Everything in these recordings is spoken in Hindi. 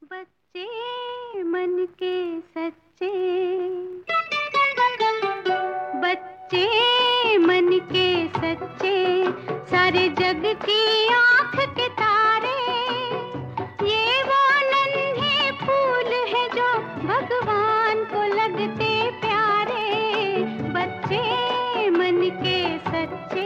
बच्चे मन के सच्चे, बच्चे मन के सच्चे, सारे जग की आँख के तारे। ये वो नन्हे फूल हैं जो भगवान को लगते प्यारे। बच्चे मन के सच्चे।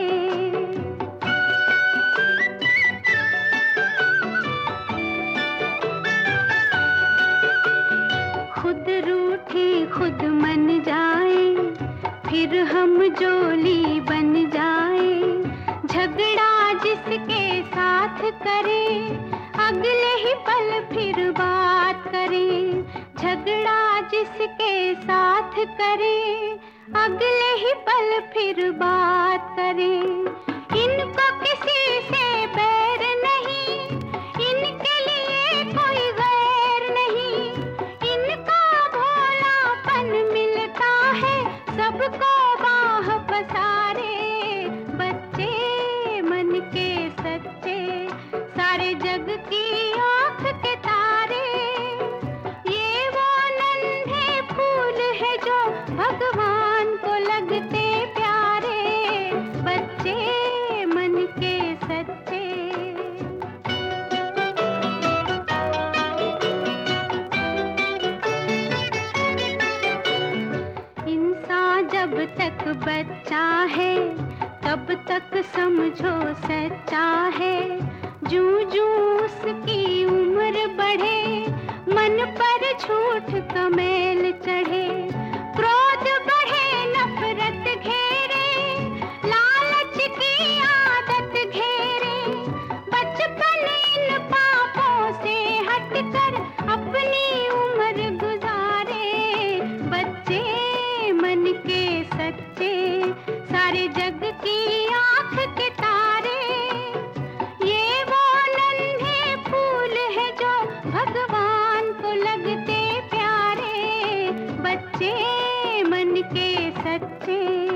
खुद रूठे खुद मन जाए, फिर हम जोली बन जाए। झगड़ा जिसके साथ करे, अगले ही पल फिर बात करे। झगड़ा जिसके साथ करे, अगले ही पल फिर बात करे। इनको किसी से बैर नहीं, इनके लिए कोई गैर नहीं। इनका भोलापन मिलता है सबको बाह पसारे। बच्चे मन के सच्चे, सारे जग की आँख के तारे। ये वो नन्हे फूल है जो भगवान को लगते प्यारे। बच्चे मन के सच्चे। इंसान जब तक बच्चा है, तब तक समझो सच्चा है। जूं जूं उसकी उम्र बढ़े, मन पर झूठ का मैल चढ़े। क्रोध बढ़े, नफरत घेरे, लालच की आदत घेरे। बचपन इन पापों से हटकर अपनी उम्र गुजारे। बच्चे मन के सच्चे, सारे जग की आँख के तारे। ये वो नन्हे फूल है जो भगवान को लगते प्यारे। बच्चे मन के सच्चे।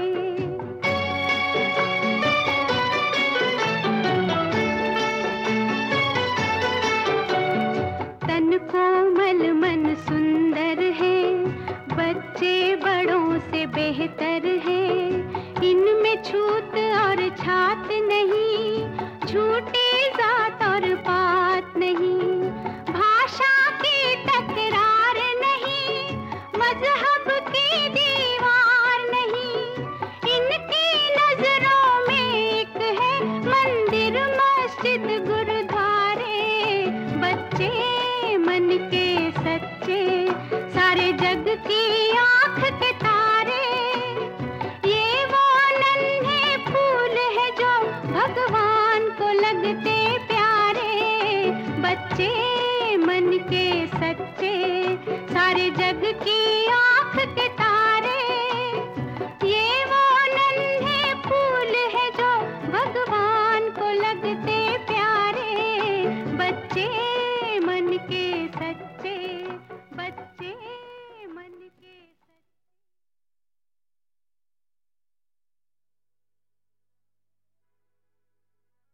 तन कोमल मन सुंदर है, बच्चे बड़ों से बेहतर है। इनमें छूत और छात नहीं, झूठी जात और पात नहीं। भाषा की तकरार नहीं, मजहब की दीवार नहीं। इनकी नजरों में एक है मंदिर मस्जिद गुरुद्वारे। बच्चे मन के सच्चे, सारे जग की आँख के तारे। ये वो नन्हे फूल है जो भगवान को लगते प्यारे। बच्चे मन के सच्चे, सारे जग की आँख के तारे। ये वो नन्हे फूल है जो भगवान को लगते प्यारे। बच्चे मन के सच्चे।